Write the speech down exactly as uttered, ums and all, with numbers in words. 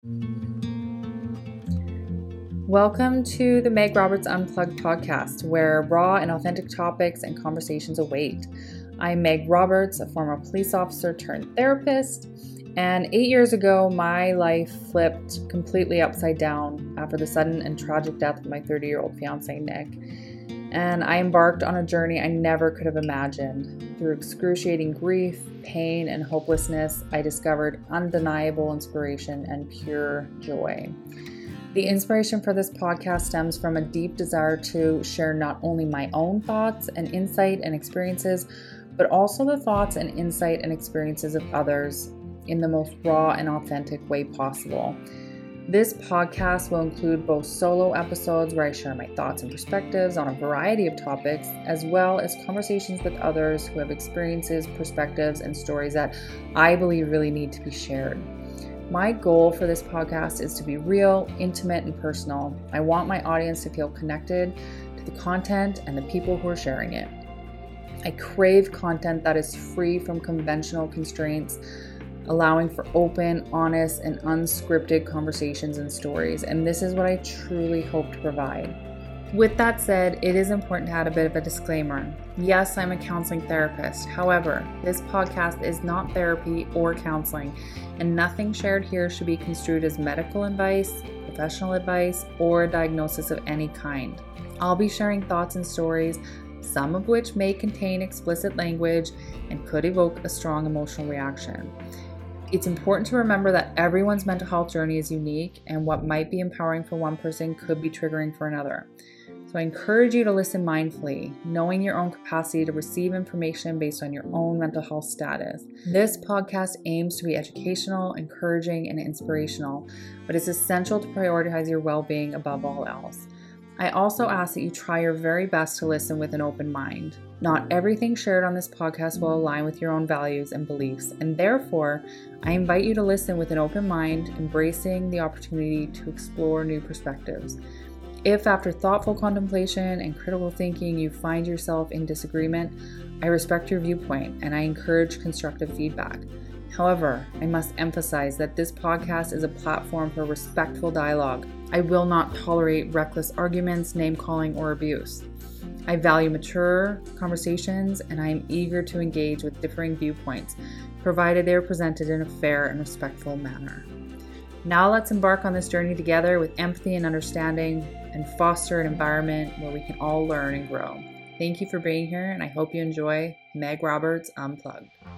Welcome to the Meg Roberts Unplugged podcast, where raw and authentic topics and conversations await. I'm Meg Roberts, a former police officer turned therapist, and eight years ago, my life flipped completely upside down after the sudden and tragic death of my thirty-year-old fiancé, Nick. And I embarked on a journey I never could have imagined. Through excruciating grief, pain, and hopelessness, I discovered undeniable inspiration and pure joy. The inspiration for this podcast stems from a deep desire to share not only my own thoughts and insight and experiences, but also the thoughts and insight and experiences of others in the most raw and authentic way possible. This podcast will include both solo episodes where I share my thoughts and perspectives on a variety of topics, as well as conversations with others who have experiences, perspectives, and stories that I believe really need to be shared. My goal for this podcast is to be real, intimate, and personal. I want my audience to feel connected to the content and the people who are sharing it. I crave content that is free from conventional constraints, allowing for open, honest, and unscripted conversations and stories, and this is what I truly hope to provide. With that said, it is important to add a bit of a disclaimer. Yes, I'm a counseling therapist. However, this podcast is not therapy or counseling, and nothing shared here should be construed as medical advice, professional advice, or a diagnosis of any kind. I'll be sharing thoughts and stories, some of which may contain explicit language and could evoke a strong emotional reaction. It's important to remember that everyone's mental health journey is unique, and what might be empowering for one person could be triggering for another. So I encourage you to listen mindfully, knowing your own capacity to receive information based on your own mental health status. This podcast aims to be educational, encouraging, and inspirational, but it's essential to prioritize your well-being above all else. I also ask that you try your very best to listen with an open mind. Not everything shared on this podcast will align with your own values and beliefs, and therefore, I invite you to listen with an open mind, embracing the opportunity to explore new perspectives. If after thoughtful contemplation and critical thinking you find yourself in disagreement, I respect your viewpoint and I encourage constructive feedback. However, I must emphasize that this podcast is a platform for respectful dialogue. I will not tolerate reckless arguments, name-calling, or abuse. I value mature conversations, and I am eager to engage with differing viewpoints, provided they are presented in a fair and respectful manner. Now let's embark on this journey together with empathy and understanding, and foster an environment where we can all learn and grow. Thank you for being here, and I hope you enjoy Meg Roberts Unplugged.